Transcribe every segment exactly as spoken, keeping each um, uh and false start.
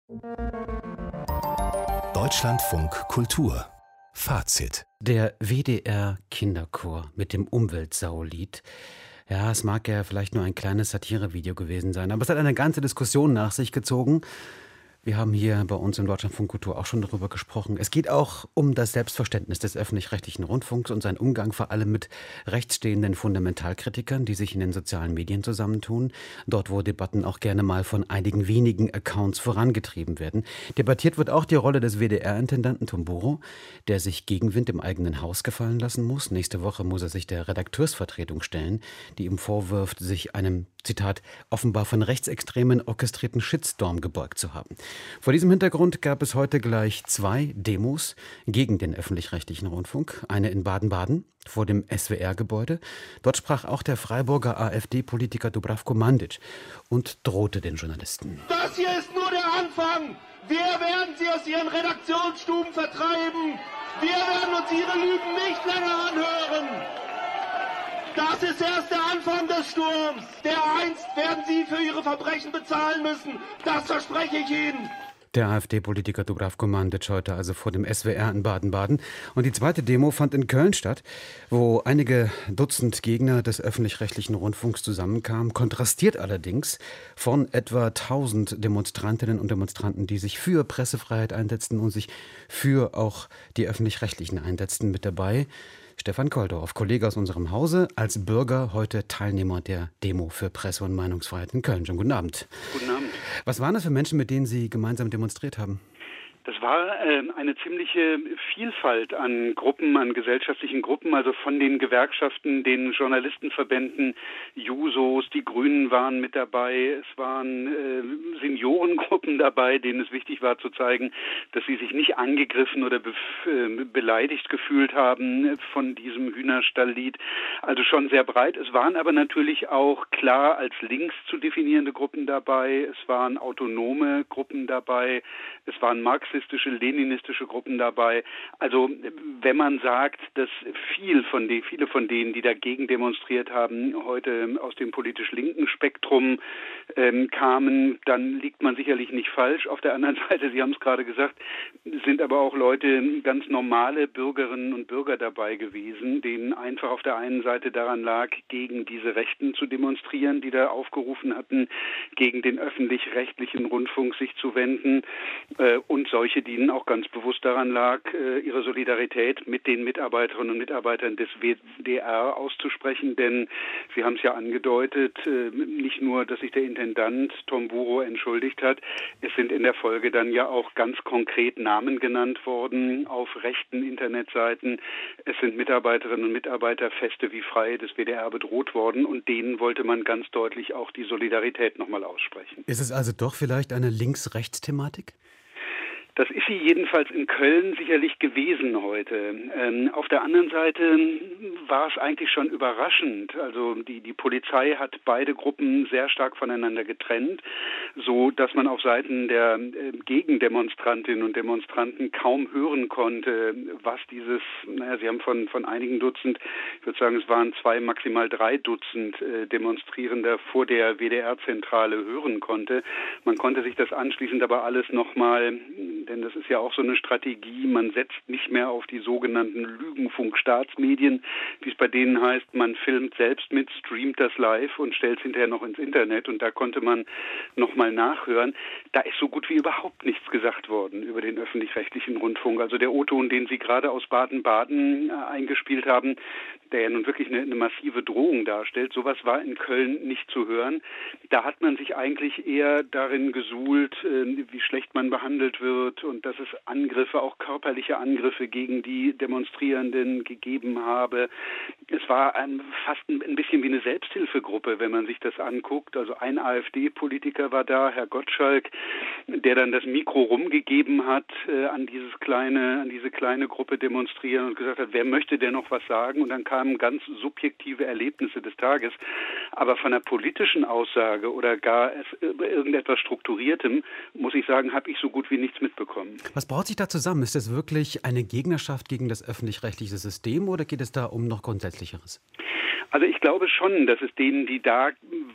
Deutschlandfunk Kultur Fazit. Der W D R-Kinderchor mit dem Umweltsau-Lied. Ja, es mag ja vielleicht nur ein kleines Satirevideo gewesen sein, aber es hat eine ganze Diskussion nach sich gezogen. Wir haben hier bei uns im Deutschlandfunk Kultur auch schon darüber gesprochen. Es geht auch um das Selbstverständnis des öffentlich-rechtlichen Rundfunks und seinen Umgang vor allem mit rechtsstehenden Fundamentalkritikern, die sich in den sozialen Medien zusammentun. Dort, wo Debatten auch gerne mal von einigen wenigen Accounts vorangetrieben werden. Debattiert wird auch die Rolle des W D R-Intendanten Tom Buro, der sich Gegenwind im eigenen Haus gefallen lassen muss. Nächste Woche muss er sich der Redakteursvertretung stellen, die ihm vorwirft, sich einem, Zitat, offenbar von Rechtsextremen orchestrierten Shitstorm gebeugt zu haben. Vor diesem Hintergrund gab es heute gleich zwei Demos gegen den öffentlich-rechtlichen Rundfunk. Eine in Baden-Baden vor dem S W R-Gebäude. Dort sprach auch der Freiburger AfD-Politiker Dubravko Mandić und drohte den Journalisten. Das hier ist nur der Anfang. Wir werden sie aus ihren Redaktionsstuben vertreiben. Wir werden uns ihre Lügen nicht länger anhören. Das ist erst der Anfang des Sturms. Dereinst werden Sie für Ihre Verbrechen bezahlen müssen. Das verspreche ich Ihnen. Der AfD-Politiker Dubravko Mandić heute also vor dem S W R in Baden-Baden. Und die zweite Demo fand in Köln statt, wo einige Dutzend Gegner des öffentlich-rechtlichen Rundfunks zusammenkamen. Kontrastiert allerdings von etwa tausend Demonstrantinnen und Demonstranten, die sich für Pressefreiheit einsetzten und sich für auch die öffentlich-rechtlichen einsetzten. Mit dabei Stefan Koldorf, Kollege aus unserem Hause, als Bürger heute Teilnehmer der Demo für Presse- und Meinungsfreiheit in Köln. Schönen guten Abend. Guten Abend. Was waren das für Menschen, mit denen Sie gemeinsam demonstriert haben? Das war äh, eine ziemliche Vielfalt an Gruppen, an gesellschaftlichen Gruppen, also von den Gewerkschaften, den Journalistenverbänden, Jusos, die Grünen waren mit dabei, es waren äh, Seniorengruppen dabei, denen es wichtig war zu zeigen, dass sie sich nicht angegriffen oder be äh, beleidigt gefühlt haben von diesem Hühnerstalllied. Also schon sehr breit. Es waren aber natürlich auch klar als links zu definierende Gruppen dabei, es waren autonome Gruppen dabei, es waren marxistische, leninistische Gruppen dabei. Also wenn man sagt, dass viel von den, viele von denen, die dagegen demonstriert haben, heute aus dem politisch linken Spektrum ähm, kamen, dann liegt man sicherlich nicht falsch. Auf der anderen Seite, Sie haben es gerade gesagt, sind aber auch Leute, ganz normale Bürgerinnen und Bürger dabei gewesen, denen einfach auf der einen Seite daran lag, gegen diese Rechten zu demonstrieren, die da aufgerufen hatten, gegen den öffentlich-rechtlichen Rundfunk sich zu wenden äh, und solche, die auch ganz bewusst daran lag, ihre Solidarität mit den Mitarbeiterinnen und Mitarbeitern des W D R auszusprechen. Denn Sie haben es ja angedeutet, nicht nur, dass sich der Intendant Tom Buro entschuldigt hat, es sind in der Folge dann ja auch ganz konkret Namen genannt worden auf rechten Internetseiten. Es sind Mitarbeiterinnen und Mitarbeiter feste wie freie des W D R bedroht worden und denen wollte man ganz deutlich auch die Solidarität nochmal aussprechen. Ist es also doch vielleicht eine Links-Rechts-Thematik? Das ist sie jedenfalls in Köln sicherlich gewesen heute. Ähm, auf der anderen Seite war es eigentlich schon überraschend. Also die, die Polizei hat beide Gruppen sehr stark voneinander getrennt, so dass man auf Seiten der äh, Gegendemonstrantinnen und Demonstranten kaum hören konnte, was dieses, naja, Sie haben von, von einigen Dutzend, ich würde sagen, es waren zwei, maximal drei Dutzend äh, Demonstrierender vor der W D R-Zentrale hören konnte. Man konnte sich das anschließend aber alles nochmal, denn das ist ja auch so eine Strategie, man setzt nicht mehr auf die sogenannten Lügenfunk-Staatsmedien, wie es bei denen heißt, man filmt selbst mit, streamt das live und stellt es hinterher noch ins Internet und da konnte man nochmal nachhören. Da ist so gut wie überhaupt nichts gesagt worden über den öffentlich-rechtlichen Rundfunk. Also der O-Ton, den Sie gerade aus Baden-Baden äh, eingespielt haben, der ja nun wirklich eine, eine massive Drohung darstellt, sowas war in Köln nicht zu hören. Da hat man sich eigentlich eher darin gesuhlt, äh, wie schlecht man behandelt wird und dass es Angriffe, auch körperliche Angriffe gegen die Demonstrierenden gegeben habe. Es war ein, fast ein, ein bisschen wie eine Selbsthilfegruppe, wenn man sich das anguckt. Also ein AfD-Politiker war da, Herr Gottschalk, der dann das Mikro rumgegeben hat äh, an dieses kleine, an diese kleine Gruppe demonstrieren und gesagt hat, wer möchte denn noch was sagen? Und dann kamen ganz subjektive Erlebnisse des Tages. Aber von einer politischen Aussage oder gar irgendetwas Strukturiertem, muss ich sagen, habe ich so gut wie nichts mitbekommen. Was braut sich da zusammen? Ist das wirklich eine Gegnerschaft gegen das öffentlich-rechtliche System oder geht es da um noch Grundsätzlicheres? Also ich glaube schon, dass es denen, die da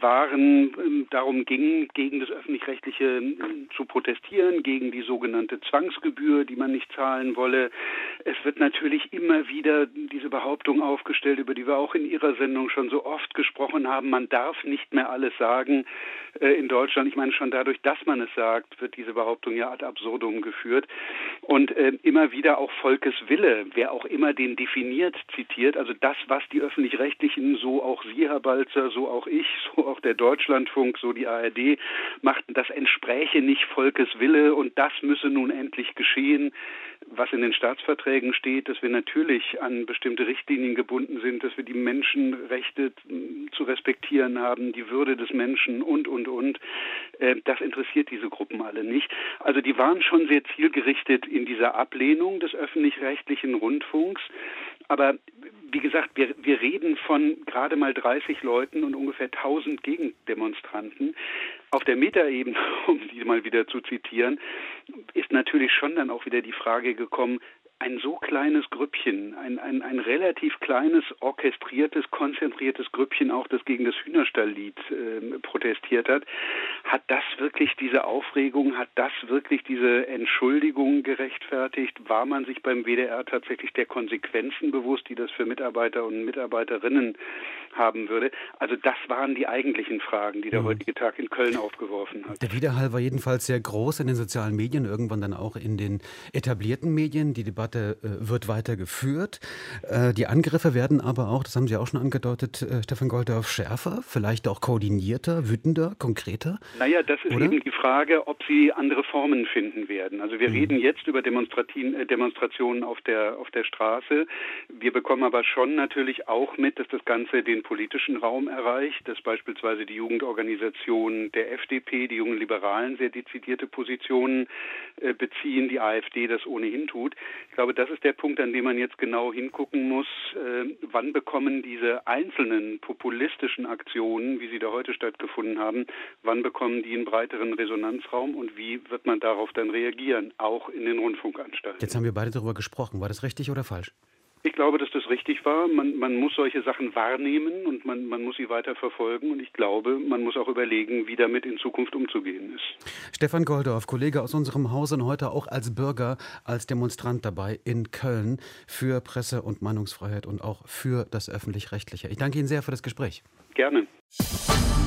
waren, darum ging, gegen das Öffentlich-Rechtliche zu protestieren, gegen die sogenannte Zwangsgebühr, die man nicht zahlen wolle. Es wird natürlich immer wieder diese Behauptung aufgestellt, über die wir auch in Ihrer Sendung schon so oft gesprochen haben, man darf nicht mehr alles sagen äh, in Deutschland. Ich meine, schon dadurch, dass man es sagt, wird diese Behauptung ja ad absurdum geführt. Und äh, immer wieder auch Volkeswille, wer auch immer den definiert, zitiert, also das, was die Öffentlich-Rechtlichen, so auch Sie, Herr Balzer, so auch ich, so auch der Deutschlandfunk, so die A R D, machten, das entspräche nicht Volkeswille und das müsse nun endlich geschehen, was in den Staatsverträgen steht, dass wir natürlich an bestimmte Richtlinien gebunden sind, dass wir die Menschenrechte zu respektieren haben, die Würde des Menschen und, und, und. Das interessiert diese Gruppen alle nicht. Also die waren schon sehr zielgerichtet in dieser Ablehnung des öffentlich-rechtlichen Rundfunks. Aber wie gesagt, wir, wir reden von gerade mal dreißig Leuten und ungefähr tausend Gegendemonstranten. Auf der Metaebene, um die mal wieder zu zitieren, ist natürlich schon dann auch wieder die Frage gekommen, ein so kleines Grüppchen, ein, ein, ein relativ kleines, orchestriertes, konzentriertes Grüppchen auch, das gegen das Hühnerstalllied äh, protestiert hat, hat das wirklich diese Aufregung, hat das wirklich diese Entschuldigung gerechtfertigt? War man sich beim W D R tatsächlich der Konsequenzen bewusst, die das für Mitarbeiter und Mitarbeiterinnen haben würde? Also das waren die eigentlichen Fragen, die der mhm. heutige Tag in Köln aufgeworfen hat. Der Widerhall war jedenfalls sehr groß in den sozialen Medien, irgendwann dann auch in den etablierten Medien. Die Debatte wird weiter geführt. Die Angriffe werden aber auch, das haben Sie auch schon angedeutet, Stefan Goldorf, schärfer, vielleicht auch koordinierter, wütender, konkreter? Naja, das ist Oder? eben die Frage, ob sie andere Formen finden werden. Also wir mhm. reden jetzt über Demonstrationen auf der, auf der Straße. Wir bekommen aber schon natürlich auch mit, dass das Ganze den politischen Raum erreicht, dass beispielsweise die Jugendorganisationen der F D P, die jungen Liberalen, sehr dezidierte Positionen äh, beziehen, die A f D das ohnehin tut. Ich glaube, das ist der Punkt, an dem man jetzt genau hingucken muss, äh, wann bekommen diese einzelnen populistischen Aktionen, wie sie da heute stattgefunden haben, wann bekommen die einen breiteren Resonanzraum und wie wird man darauf dann reagieren, auch in den Rundfunkanstalten. Jetzt haben wir beide darüber gesprochen. War das richtig oder falsch? Ich glaube, dass das richtig war. Man, man muss solche Sachen wahrnehmen und man, man muss sie weiter verfolgen. Und ich glaube, man muss auch überlegen, wie damit in Zukunft umzugehen ist. Stefan Goldorf, Kollege aus unserem Hause und heute auch als Bürger, als Demonstrant dabei in Köln für Presse- und Meinungsfreiheit und auch für das Öffentlich-Rechtliche. Ich danke Ihnen sehr für das Gespräch. Gerne.